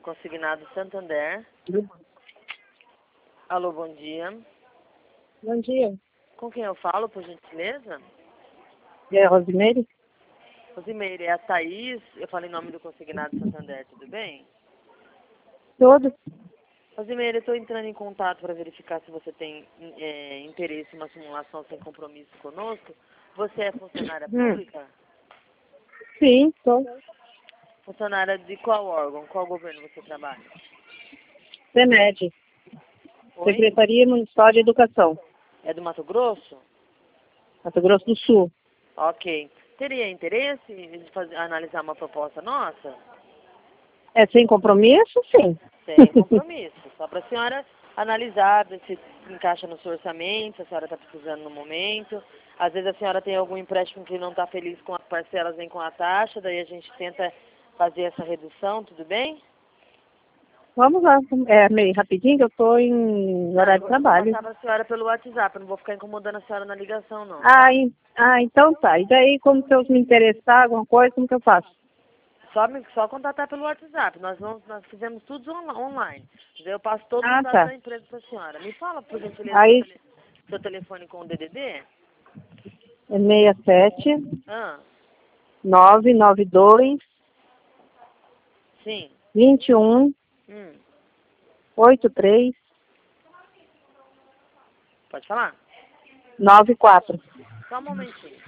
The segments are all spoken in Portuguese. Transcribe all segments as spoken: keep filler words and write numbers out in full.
Consignado Santander. Alô, bom dia. Bom dia. Com quem eu falo, por gentileza? É a Rosimeire? Rosimeire, é a Thaís. Eu falo em nome do Consignado Santander, tudo bem? Tudo. Rosimeire, eu estou entrando em contato para verificar se você tem é, interesse em uma simulação sem compromisso conosco. Você é funcionária Hum. pública? Sim, sou. Funcionária de qual órgão? Qual governo você trabalha? CEMED. Oi? Secretaria Municipal de Educação. É do Mato Grosso? Mato Grosso do Sul. Ok. Teria interesse em fazer, analisar uma proposta nossa? É sem compromisso? Sim. Sem compromisso. Só para a senhora analisar, ver se encaixa no seu orçamento, se a senhora está precisando no momento. Às vezes a senhora tem algum empréstimo que não está feliz com as parcelas nem com a taxa, daí a gente tenta fazer essa redução, tudo bem? Vamos lá. É meio rapidinho que eu estou em horário de trabalho. Eu vou passar para a senhora pelo WhatsApp, eu não vou ficar incomodando a senhora na ligação, não. Ah, en- ah, então tá. E daí, como se eu me interessar alguma coisa, como que eu faço? Só, me, só contatar pelo WhatsApp. Nós, vamos, nós fizemos tudo on, online. Daí eu passo todos Ah, os dados tá. da empresa para a senhora. Me fala, por gentileza, Aí, seu, tele, seu telefone com o D D D? é seis sete Ah, nove nove dois sim. dois um Hum, oito três pode falar? nove quatro. Só um momentinho.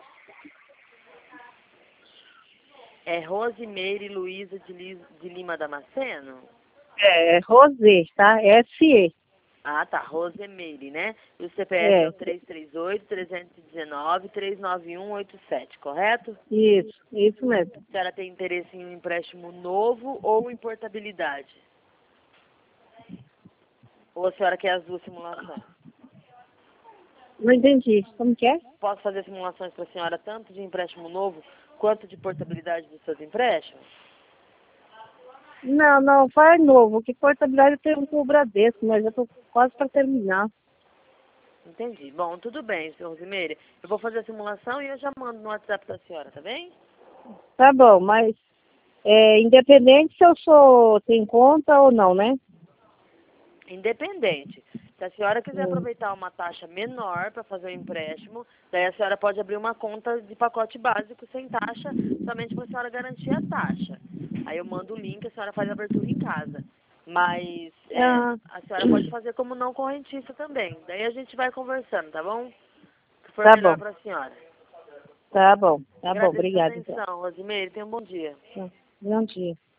É Rosimeire Luiza de, Lis- de Lima Damasceno? É Rosê, tá? S E. Ah, tá. Rosimeire, né? E o C P F é É, o três três oito, três um nove, três nove um oito sete, correto? isso, isso mesmo. A senhora tem interesse em um empréstimo novo ou em portabilidade? Ou a senhora quer as duas simulações? Não entendi. Como que é? Posso fazer simulações para a senhora tanto de empréstimo novo quanto de portabilidade dos seus empréstimos? Não, não, faz novo. Que portabilidade eu tenho com o Bradesco, mas eu tô quase para terminar. Entendi. Bom, tudo bem, senhor Rosimeire. Eu vou fazer a simulação e eu já mando no WhatsApp da senhora, tá bem? Tá bom, mas é, independente se eu sou, tem conta ou não, né? Independente. Se a senhora quiser Hum. aproveitar uma taxa menor para fazer o empréstimo, daí a senhora pode abrir uma conta de pacote básico sem taxa, somente para a senhora garantir a taxa. Aí eu mando o link, a senhora faz a abertura em casa. Mas é, Ah, a senhora pode fazer como não correntista também. Daí a gente vai conversando, tá bom? Que for tá melhor bom, para a senhora. tá bom, tá bom, Agradeço a obrigada então. atenção, Rosimeire. Tenha um bom dia. Tá. Bom dia.